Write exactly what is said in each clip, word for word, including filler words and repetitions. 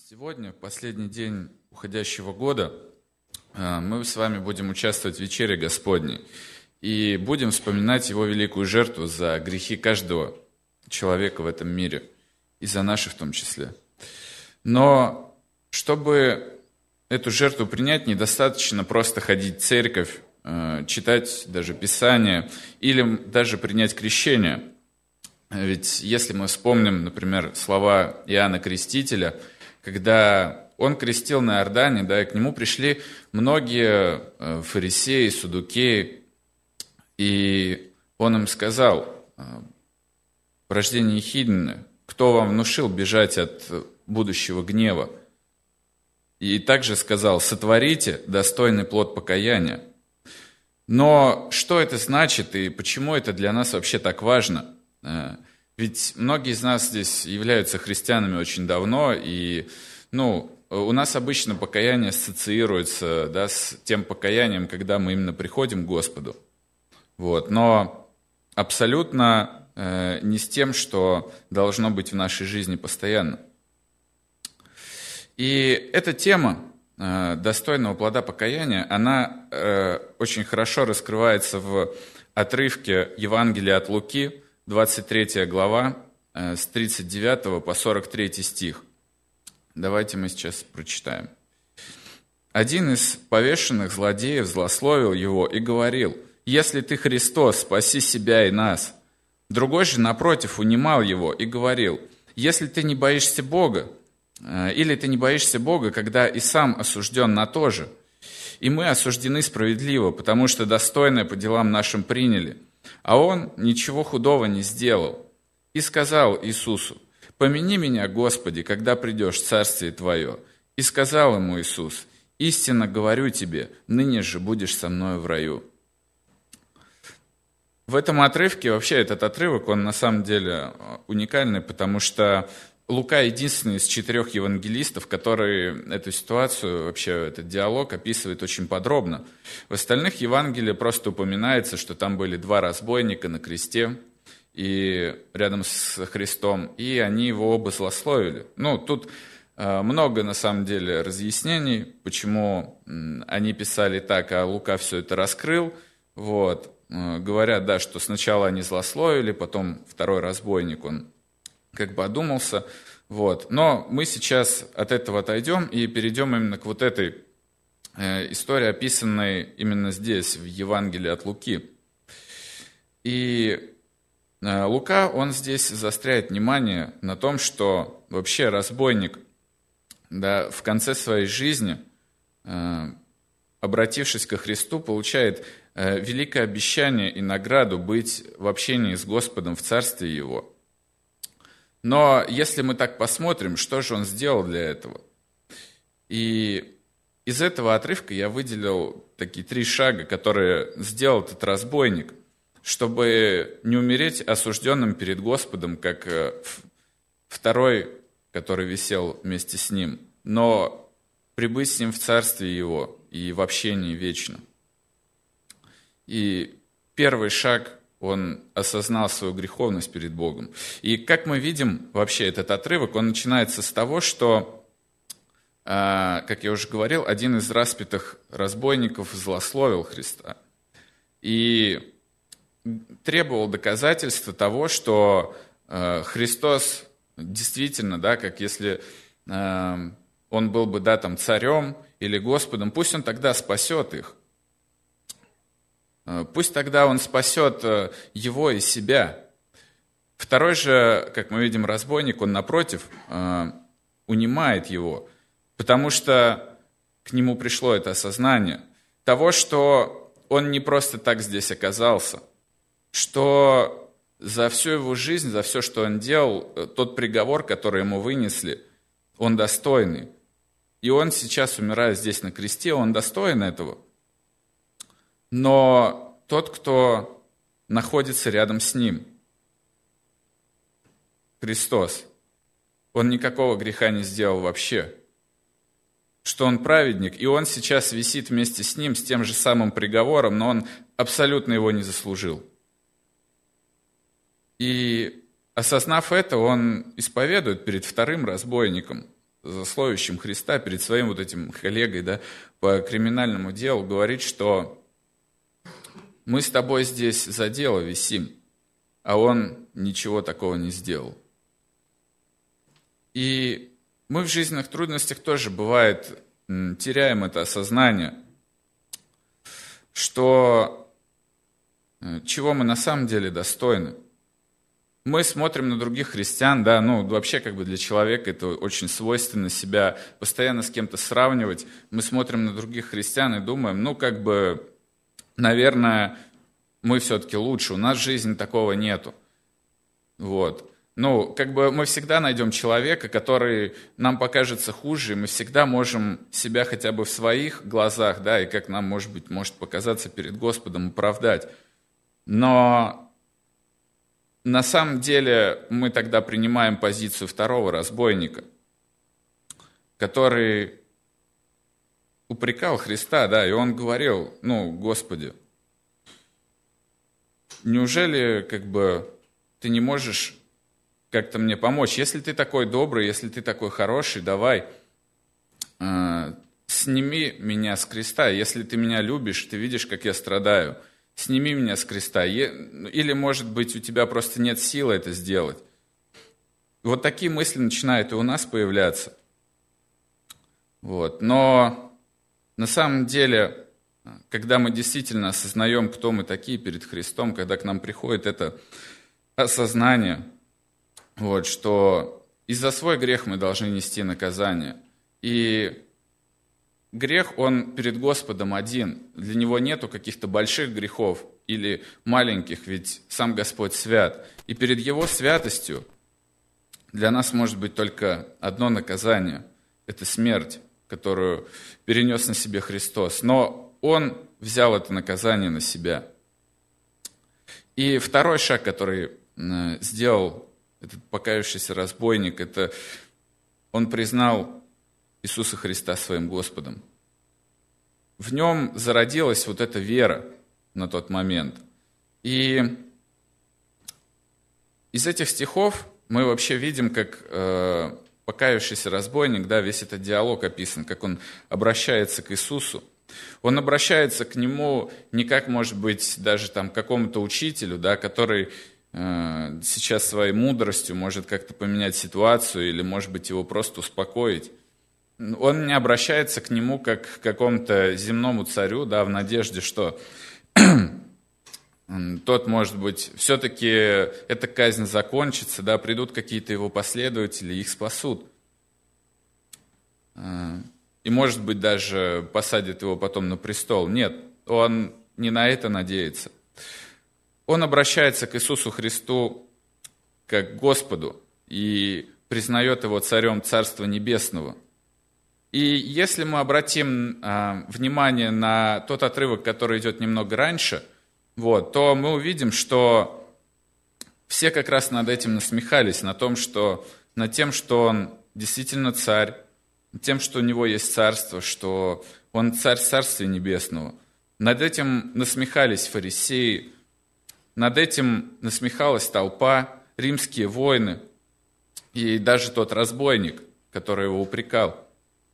Сегодня, в последний день уходящего года, мы с вами будем участвовать в вечере Господней и будем вспоминать Его великую жертву за грехи каждого человека в этом мире, и за наши в том числе. Но чтобы эту жертву принять, недостаточно просто ходить в церковь, читать даже Писание или даже принять крещение. Ведь если мы вспомним, например, слова Иоанна Крестителя, когда он крестил на Иордане, да, и к нему пришли многие фарисеи, саддукеи, и он им сказал: «Порождение Ехидны, кто вам внушил бежать от будущего гнева?» И также сказал: «Сотворите достойный плод покаяния». Но что это значит и почему это для нас вообще так важно? Ведь многие из нас здесь являются христианами очень давно, и ну, у нас обычно покаяние ассоциируется, да, с тем покаянием, когда мы именно приходим к Господу. Вот. Но абсолютно э, не с тем, что должно быть в нашей жизни постоянно. И эта тема э, достойного плода покаяния, она э, очень хорошо раскрывается в отрывке Евангелия от Луки, двадцать третья глава, с тридцать девятого по сорок третий стих. Давайте мы сейчас прочитаем. «Один из повешенных злодеев злословил его и говорил: „Если ты Христос, спаси себя и нас“. Другой же, напротив, унимал его и говорил: „Если ты не боишься Бога, или ты не боишься Бога, когда и сам осужден на то же. И мы осуждены справедливо, потому что достойное по делам нашим приняли. А он ничего худого не сделал. И сказал Иисусу: „Помяни меня, Господи, когда придешь в Царствие Твое“. И сказал ему Иисус: „Истинно говорю тебе, ныне же будешь со мною в раю“». В этом отрывке, вообще этот отрывок, он на самом деле уникальный, потому что Лука единственный из четырех евангелистов, который эту ситуацию, вообще этот диалог описывает очень подробно. В остальных Евангелиях просто упоминается, что там были два разбойника на кресте и рядом с Христом, и они его оба злословили. Ну, тут много, на самом деле, разъяснений, почему они писали так, а Лука все это раскрыл. Вот. Говорят, да, что сначала они злословили, потом второй разбойник, он как бы одумался. Вот. Но мы сейчас от этого отойдем и перейдем именно к вот этой э, истории, описанной именно здесь, в Евангелии от Луки. И э, Лука, он здесь заостряет внимание на том, что вообще разбойник, да, в конце своей жизни, э, обратившись ко Христу, получает э, великое обещание и награду быть в общении с Господом в Царстве Его. Но если мы так посмотрим, что же он сделал для этого? И из этого отрывка я выделил такие три шага, которые сделал этот разбойник, чтобы не умереть осужденным перед Господом, как второй, который висел вместе с ним, но прибыть с ним в Царстве Его и в общении вечно. И первый шаг – он осознал свою греховность перед Богом. И как мы видим, вообще этот отрывок, он начинается с того, что, как я уже говорил, один из распятых разбойников злословил Христа и требовал доказательства того, что Христос действительно, да, как если он был бы, да, там, царем или Господом, пусть он тогда спасет их. Пусть тогда он спасет его и себя. Второй же, как мы видим, разбойник, он, напротив, унимает его, потому что к нему пришло это осознание того, что он не просто так здесь оказался, что за всю его жизнь, за все, что он делал, тот приговор, который ему вынесли, он достойный. И он сейчас, умирая здесь на кресте, он достоин этого. Но тот, кто находится рядом с ним, Христос, он никакого греха не сделал вообще. Что он праведник, и он сейчас висит вместе с ним, с тем же самым приговором, но он абсолютно его не заслужил. И осознав это, он исповедует перед вторым разбойником злословящим Христа, перед своим вот этим коллегой, да, по криминальному делу, говорит, что мы с тобой здесь за дело висим, а он ничего такого не сделал. И мы в жизненных трудностях тоже, бывает, теряем это осознание, что чего мы на самом деле достойны. Мы смотрим на других христиан, да, ну вообще как бы для человека это очень свойственно себя постоянно с кем-то сравнивать. Мы смотрим на других христиан и думаем, ну как бы, наверное, мы все-таки лучше, у нас в жизни такого нету. Вот. Ну, как бы мы всегда найдем человека, который нам покажется хуже, и мы всегда можем себя хотя бы в своих глазах, да, и как нам, может быть, может показаться перед Господом, оправдать. Но на самом деле мы тогда принимаем позицию второго разбойника, который упрекал Христа, да, и он говорил, ну, Господи, неужели как бы ты не можешь как-то мне помочь? Если ты такой добрый, если ты такой хороший, давай, э, сними меня с креста. Если ты меня любишь, ты видишь, как я страдаю, сними меня с креста. Или, может быть, у тебя просто нет силы это сделать. Вот такие мысли начинают и у нас появляться. Вот. Но на самом деле, когда мы действительно осознаем, кто мы такие перед Христом, когда к нам приходит это осознание, вот, что и за свой грех мы должны нести наказание. И грех, он перед Господом один. Для него нету каких-то больших грехов или маленьких, ведь сам Господь свят. И перед Его святостью для нас может быть только одно наказание. Это смерть, которую перенес на себе Христос. Но Он взял это наказание на себя. И второй шаг, который сделал этот покаявшийся разбойник, это он признал Иисуса Христа своим Господом. В нем зародилась вот эта вера на тот момент. И из этих стихов мы вообще видим, как э, покаявшийся разбойник, да, весь этот диалог описан, как он обращается к Иисусу. Он обращается к Нему не как, может быть, даже там, к какому-то учителю, да, который сейчас своей мудростью может как-то поменять ситуацию или, может быть, его просто успокоить. Он не обращается к нему как к какому-то земному царю, да, в надежде, что тот, может быть, все-таки эта казнь закончится, да, придут какие-то его последователи, их спасут. И, может быть, даже посадят его потом на престол. Нет, он не на это надеется. Он обращается к Иисусу Христу как к Господу и признает Его царем Царства Небесного. И если мы обратим а, внимание на тот отрывок, который идет немного раньше, вот, то мы увидим, что все как раз над этим насмехались, на том, что, над тем, что Он действительно царь, над тем, что у Него есть царство, что Он царь Царствия Небесного. Над этим насмехались фарисеи, над этим насмехалась толпа, римские воины и даже тот разбойник, который его упрекал.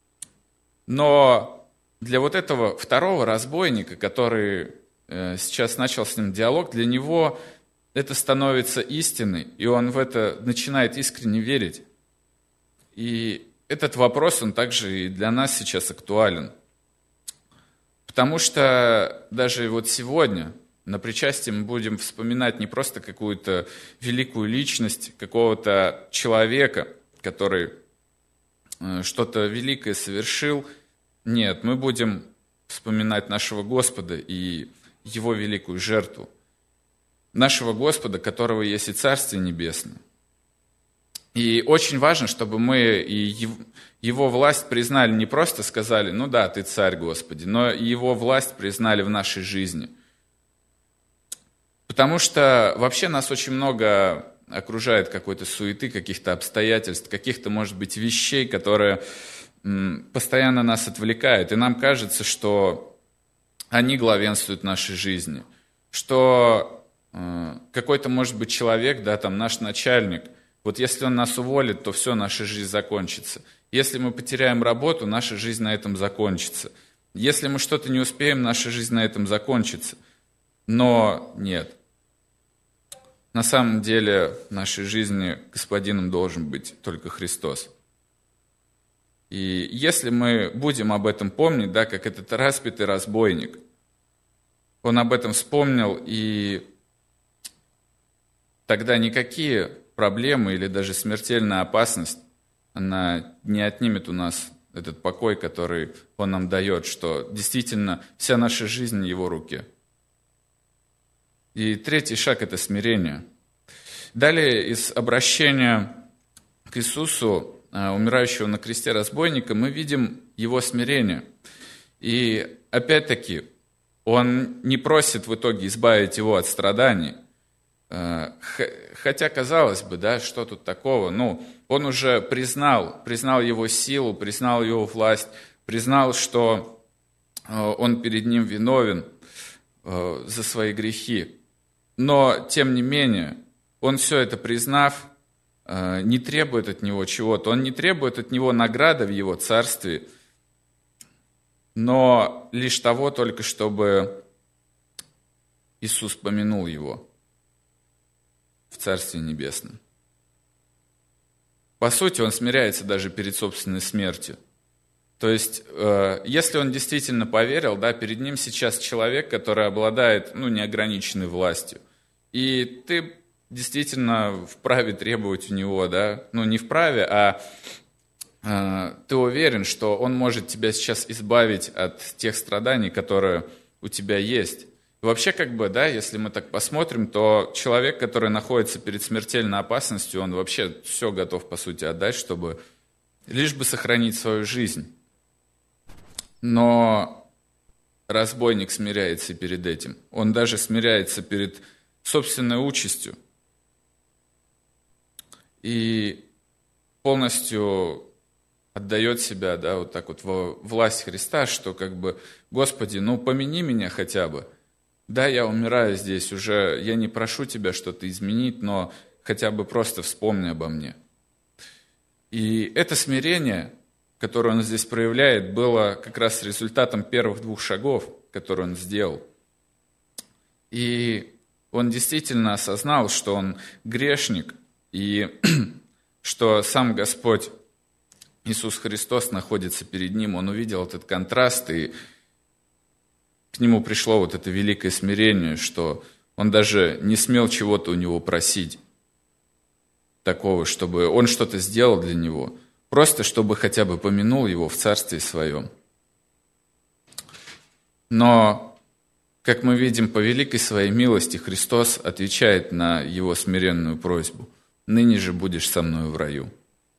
Но для вот этого второго разбойника, который сейчас начал с ним диалог, для него это становится истиной, и он в это начинает искренне верить. И этот вопрос, он также и для нас сейчас актуален. Потому что даже вот сегодня на причастии мы будем вспоминать не просто какую-то великую личность, какого-то человека, который что-то великое совершил. Нет, мы будем вспоминать нашего Господа и Его великую жертву. Нашего Господа, которого есть и Царствие Небесное. И очень важно, чтобы мы и Его власть признали, не просто сказали, ну да, Ты Царь, Господи, но и Его власть признали в нашей жизни. Потому что вообще нас очень много окружает какой-то суеты, каких-то обстоятельств, каких-то, может быть, вещей, которые постоянно нас отвлекают. И нам кажется, что они главенствуют в нашей жизни. Что какой-то, может быть, человек, да, там наш начальник, вот если он нас уволит, то все, наша жизнь закончится. Если мы потеряем работу, наша жизнь на этом закончится. Если мы что-то не успеем, наша жизнь на этом закончится. Но нет. На самом деле в нашей жизни господином должен быть только Христос. И если мы будем об этом помнить, да, как этот распятый разбойник, он об этом вспомнил, и тогда никакие проблемы или даже смертельная опасность, она не отнимет у нас этот покой, который он нам дает, что действительно вся наша жизнь в его руке. И третий шаг – это смирение. Далее из обращения к Иисусу, умирающего на кресте разбойника, мы видим его смирение. И опять-таки, он не просит в итоге избавить его от страданий. Хотя, казалось бы, да, что тут такого? Ну, он уже признал, признал его силу, признал его власть, признал, что он перед ним виновен за свои грехи. Но, тем не менее, он все это признав, не требует от него чего-то. Он не требует от него награды в его царстве, но лишь того только, чтобы Иисус помянул его в Царстве Небесном. По сути, он смиряется даже перед собственной смертью. То есть, если он действительно поверил, да, перед ним сейчас человек, который обладает, ну, неограниченной властью, и ты действительно вправе требовать у него, да, ну, не вправе, а э, ты уверен, что он может тебя сейчас избавить от тех страданий, которые у тебя есть. И вообще, как бы, да, если мы так посмотрим, то человек, который находится перед смертельной опасностью, он вообще все готов, по сути, отдать, чтобы лишь бы сохранить свою жизнь. Но разбойник смиряется перед этим. Он даже смиряется перед собственной участью. И полностью отдает себя, да, вот так вот во власть Христа, что как бы, Господи, ну помяни меня хотя бы. Да, я умираю здесь уже, я не прошу Тебя что-то изменить, но хотя бы просто вспомни обо мне. И это смирение, которое он здесь проявляет, было как раз результатом первых двух шагов, которые он сделал. И он действительно осознал, что он грешник, и что сам Господь Иисус Христос находится перед ним. Он увидел этот контраст, и к нему пришло вот это великое смирение, что он даже не смел чего-то у него просить такого, чтобы он что-то сделал для него, просто чтобы хотя бы помянул его в Царстве Своем. Но, как мы видим, по великой Своей милости Христос отвечает на его смиренную просьбу: «Ныне же будешь со мною в раю».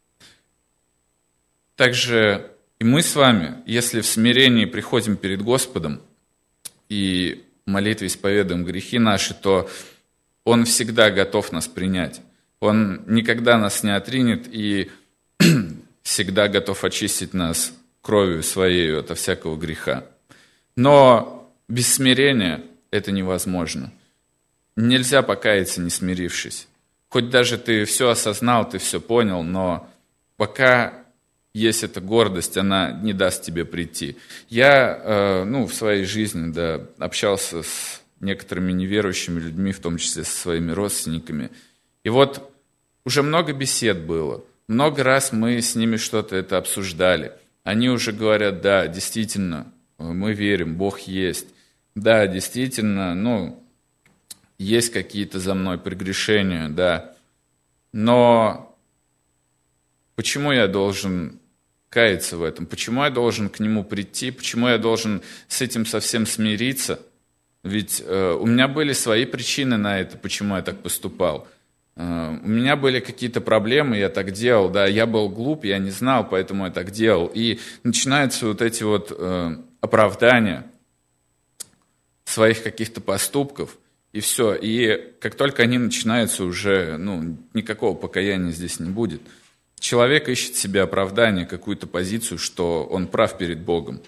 Также и мы с вами, если в смирении приходим перед Господом и в молитве исповедуем грехи наши, то Он всегда готов нас принять. Он никогда нас не отринет и всегда готов очистить нас кровью Своей ото всякого греха. Но без смирения это невозможно. Нельзя покаяться, не смирившись. Хоть даже ты все осознал, ты все понял, но пока есть эта гордость, она не даст тебе прийти. Я э, ну, в своей жизни да, общался с некоторыми неверующими людьми, в том числе со своими родственниками. И вот уже много бесед было, много раз мы с ними что-то это обсуждали. Они уже говорят: да, действительно, мы верим, Бог есть. Да, действительно, ну, есть какие-то за мной прегрешения, да. Но почему я должен каяться в этом? Почему я должен к Нему прийти? Почему я должен с этим совсем смириться? Ведь э, у меня были свои причины на это, почему я так поступал. Э, у меня были какие-то проблемы, я так делал, да, я был глуп, я не знал, поэтому я так делал. И начинаются вот эти вот э, оправдания своих каких-то поступков, и все. И как только они начинаются, уже ну, никакого покаяния здесь не будет. Человек ищет себе оправдание, какую-то позицию, что он прав перед Богом.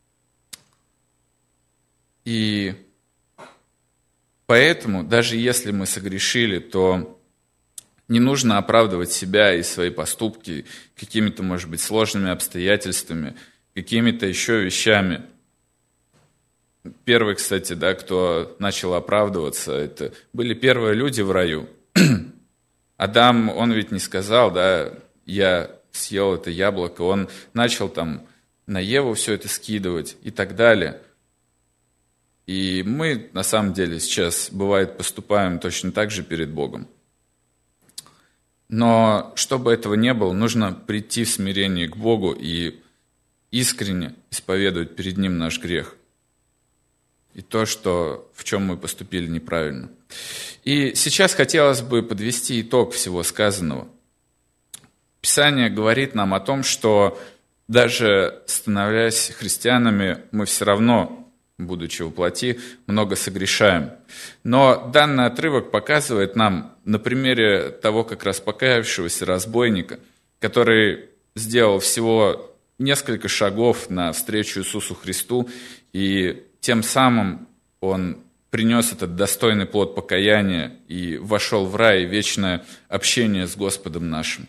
И поэтому, даже если мы согрешили, то Не нужно оправдывать себя и свои поступки какими-то, может быть, сложными обстоятельствами, какими-то еще вещами. Первый, кстати, да, кто начал оправдываться, это были первые люди в раю. Адам, он ведь не сказал, да, я съел это яблоко, он начал там на Еву все это скидывать и так далее. И мы, на самом деле, сейчас, бывает, поступаем точно так же перед Богом. Но чтобы этого не было, нужно прийти в смирение к Богу и искренне исповедовать перед Ним наш грех и то, что, в чем мы поступили неправильно. И сейчас хотелось бы подвести итог всего сказанного. Писание говорит нам о том, что даже становясь христианами, мы все равно, будучи воплоти, много согрешаем. Но данный отрывок показывает нам на примере того как раз покаявшегося разбойника, который сделал всего несколько шагов навстречу Иисусу Христу, и тем самым он принес этот достойный плод покаяния и вошел в рай, вечное общение с Господом нашим.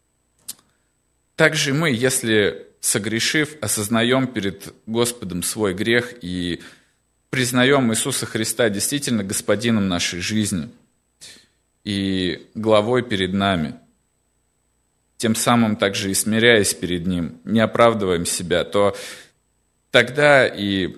Также мы, если согрешив, осознаем перед Господом свой грех и признаем Иисуса Христа действительно Господином нашей жизни и главой перед нами, тем самым также и смиряясь перед Ним, не оправдываем себя, то тогда и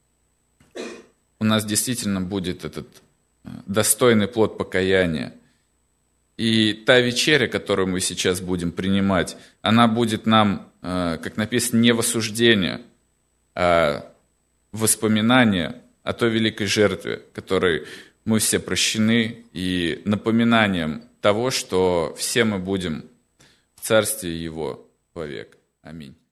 у нас действительно будет этот достойный плод покаяния. И та вечеря, которую мы сейчас будем принимать, она будет нам, как написано, не в осуждение, а воспоминание о той великой жертве, которой мы все прощены, и напоминанием того, что все мы будем в Царстве Его вовек. Аминь.